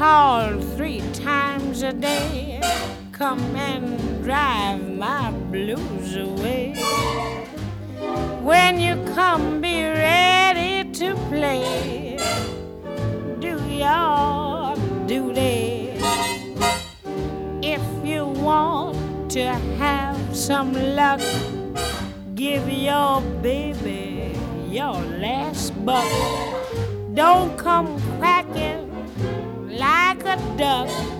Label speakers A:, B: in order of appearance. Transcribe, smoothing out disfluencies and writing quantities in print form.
A: call 3 times a day. Come and drive my blues away. When you come, be ready to play. Do your duty. If you want to have some luck, give your baby your last buck. Don't come quacking like a duck.